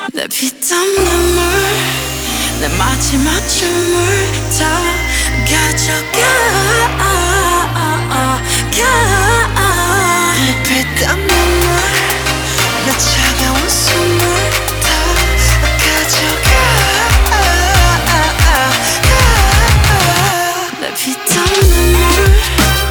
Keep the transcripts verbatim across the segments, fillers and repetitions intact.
내 피땀 눈물 내 마지막 춤을 다 가져가 내 피땀 눈물 내 차가운 숨을 다 가져가 내 피땀 눈물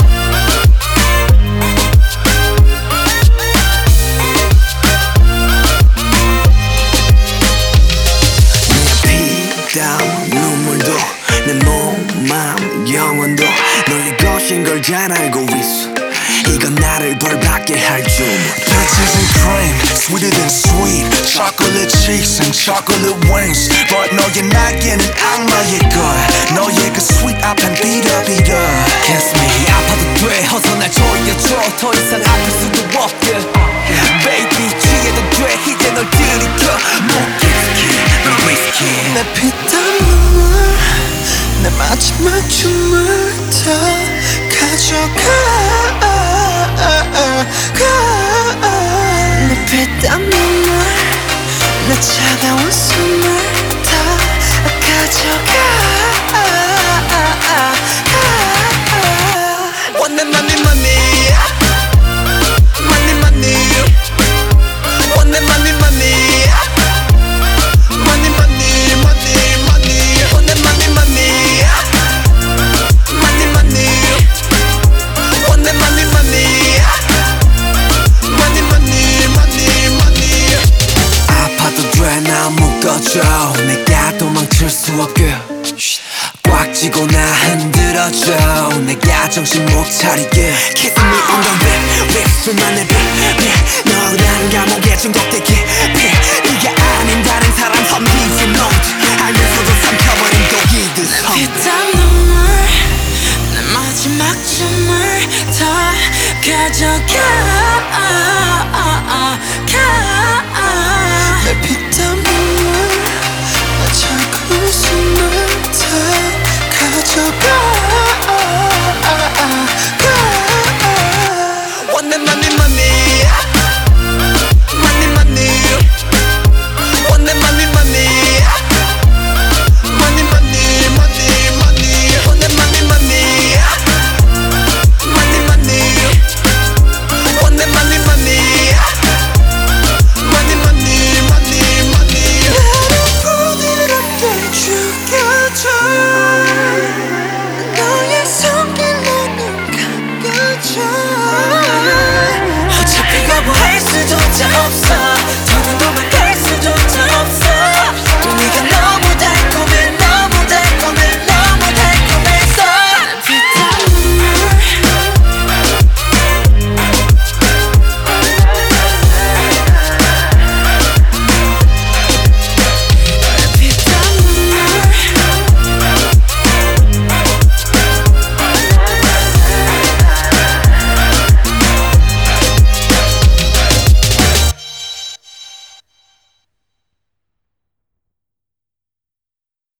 눈물도 내 몸, 마음, 영혼도 너의 것인 걸 잘 알고 있어. 이건 나를 벌받게 할 줄. Peaches and cream, sweeter than sweet. Chocolate cheeks and chocolate wings. But 너의 날개는 악마의 걸. 너의 그 sweet 앞엔 비려비려. Kiss me 아파도 돼 어서 날 조여줘. 더 이상 아플 수도 없게 Baby 취해도 돼 이제 널 들이켜. 못 깊게 널 whiskey. 내 피땀 눈물 내 마지막 춤을 다 가져가 내 피땀 눈물 내 차가운 숨을 다 가져가 원내 money money money money 원내 money money money money money money 원내 money money money money 원내 money money money money money money 아파도 돼 나 묶어줘 내가 도망칠 수 없게 꽉 쥐고 나 흔들어줘 내가 정신 못 차리게 Kiss me on the lip lip 술만의 빛 너란 감옥에 중독돼 깊이 네가 아닌 다른 사람 섬기지 못해 알면서도 삼켜버린 독이듯 피땀 눈물 내 마지막 춤을 다 가져가 내 피땀 눈물 내 차가운 숨을 다 가져가 원내 money money